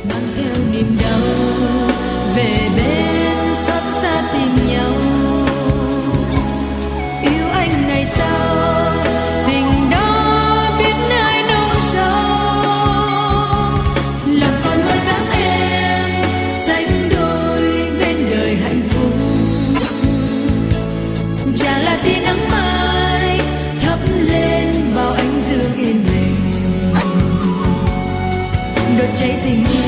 mang theo niềm đau về bên xót xa tìm nhau. Yêu anh này sao tình đó biết nơi đâu sâu, lòng con hơi vắng em sánh đôi bên đời hạnh phúc. Chàng là tia nắng mai thắp lên bao ánh dương yên bình, đốt cháy tình yêu